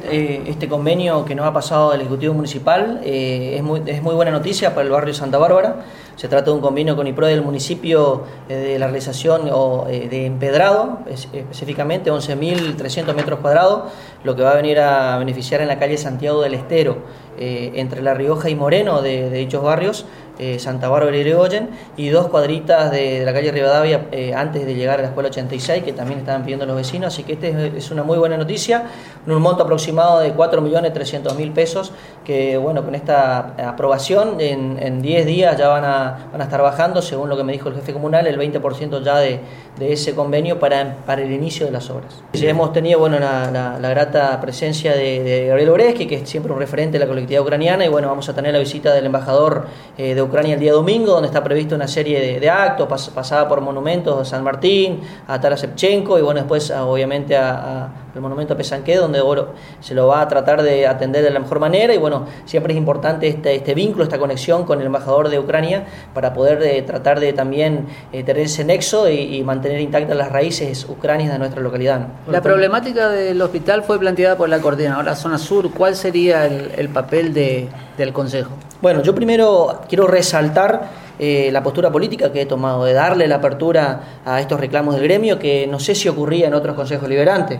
este convenio que nos ha pasado del Ejecutivo Municipal es muy buena noticia para el barrio Santa Bárbara. Se trata de un convenio con IPRODE del municipio de la realización de empedrado, específicamente 11.300 metros cuadrados, lo que va a venir a beneficiar en la calle Santiago del Estero, entre La Rioja y Moreno de dichos barrios, Santa Bárbara y Irigoyen, y 2 cuadritas de la calle Rivadavia antes de llegar a la escuela 86, que también estaban pidiendo los vecinos. Así que es una muy buena noticia, un monto aproximado de 4.300.000 pesos, que bueno, con esta aprobación en 10 días ya van a estar bajando, según lo que me dijo el jefe comunal, el 20% ya de ese convenio para el inicio de las obras. Ya hemos tenido la grata presencia de Gabriel Oreski, que es siempre un referente de la colectividad ucraniana, y bueno, vamos a tener la visita del embajador de Ucrania el día domingo, donde está previsto una serie de actos, pasada por monumentos a San Martín, a Taras Shevchenko, y bueno, después obviamente al monumento a Pesanque, donde se lo va a tratar de atender de la mejor manera. Y bueno, siempre es importante este vínculo, esta conexión con el embajador de Ucrania, para poder tratar de también tener ese nexo y mantener intactas las raíces ucranianas de nuestra localidad, ¿no? La problemática del hospital fue planteada por la coordinadora Zona Sur. ¿Cuál sería el papel del Consejo? Bueno, yo primero quiero resaltar la postura política que he tomado, de darle la apertura a estos reclamos del gremio, que no sé si ocurría en otros consejos liberantes.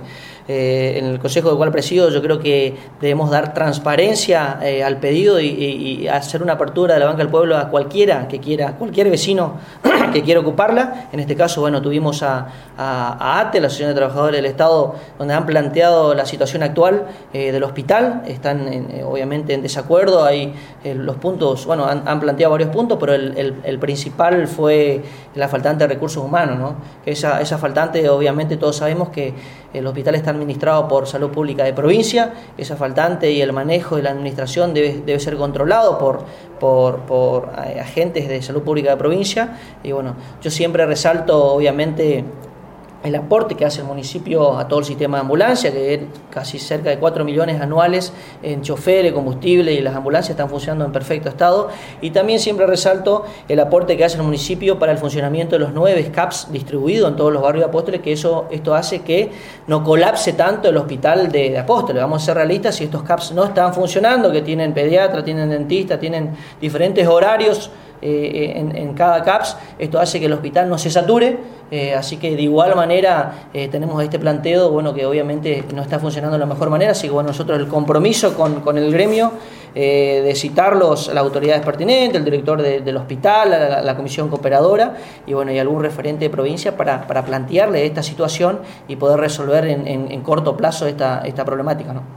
En el consejo del cual presido, yo creo que debemos dar transparencia al pedido y hacer una apertura de la banca del pueblo a cualquiera que quiera, cualquier vecino que quiera ocuparla. En este caso, bueno, tuvimos a ATE, la Asociación de Trabajadores del Estado, donde han planteado la situación actual del hospital. Están obviamente en desacuerdo. Hay los puntos, bueno, han planteado varios puntos, pero el principal fue la faltante de recursos humanos, ¿no? Esa faltante, obviamente todos sabemos que el hospital está administrado por Salud Pública de provincia. Esa faltante y el manejo de la administración debe ser controlado por agentes de Salud Pública de provincia. Y bueno, yo siempre resalto obviamente el aporte que hace el municipio a todo el sistema de ambulancia, que es casi cerca de 4 millones anuales en choferes, combustible, y las ambulancias están funcionando en perfecto estado. Y también siempre resalto el aporte que hace el municipio para el funcionamiento de los 9 CAPS distribuidos en todos los barrios de Apóstoles, que esto hace que no colapse tanto el hospital de Apóstoles. Vamos a ser realistas, si estos CAPS no están funcionando, que tienen pediatra, tienen dentista, tienen diferentes horarios en cada CAPS, esto hace que el hospital no se sature. Así que de igual manera tenemos este planteo, bueno, que obviamente no está funcionando de la mejor manera. Así que bueno, nosotros el compromiso con el gremio de citarlos a las autoridades pertinentes, el director del hospital, la comisión cooperadora y bueno, y algún referente de provincia para plantearle esta situación y poder resolver en corto plazo esta problemática, ¿no?